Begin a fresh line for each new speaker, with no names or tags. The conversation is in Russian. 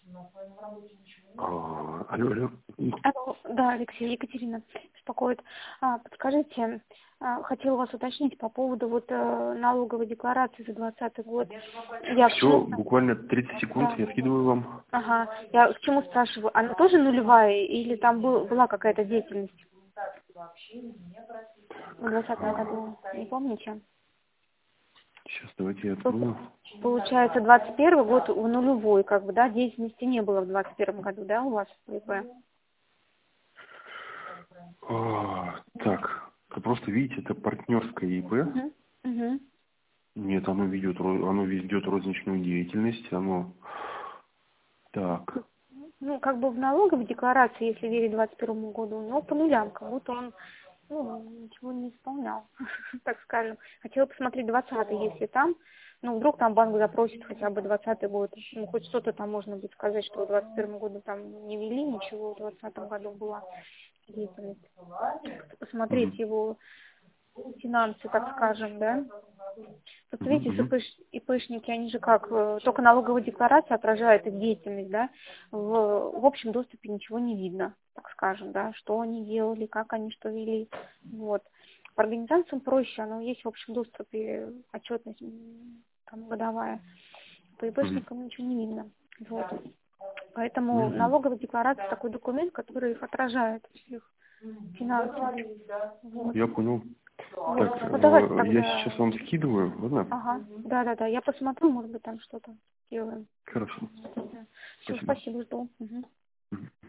Алло, алло.
Алло, да, Алексей, Екатерина беспокоит. Подскажите, хотела вас уточнить по поводу налоговой декларации за 2020 год. Я к
Все,
чему...
буквально 30 секунд,
Да.
я скидываю вам.
Ага, я к чему спрашиваю? Она тоже нулевая или там была какая-то деятельность в 2020 году? Не помните?
Сейчас давайте я открою.
Получается, 21 год в нулевой, да, деятельности не было в 21 году, да, у вас в ИП?
Так, вы просто видите, это партнерское ИП.
Угу.
Нет, оно ведет розничную деятельность, оно... Так.
Ну, в налоговой декларации, если верить 21 году, но по нулям, как будто он, ничего не исполнял, так скажем. Хотела посмотреть 20-й, если там, вдруг там банк запросит хотя бы 20-й год, хоть что-то там можно будет сказать, что в 21 году там не вели ничего, в 20 году была деятельность. Посмотреть его финансы, так скажем, да. Вот видите, ИПшники, они же только налоговая декларация отражает их деятельность, да, в общем доступе ничего не видно, так скажем, да, что они делали, как они что вели, вот. По организациям проще, оно есть в общем доступе, отчетность там годовая, по ИПшникам ничего не видно, вот. Поэтому налоговая декларация такой документ, который их отражает, всех финансов. Вот.
Я понял.
Вот.
Так,
Давайте
я
тогда...
сейчас вам скидываю, ладно?
Ага, да, я посмотрю, может быть, там что-то сделаем.
Хорошо.
Все, спасибо, жду. Угу.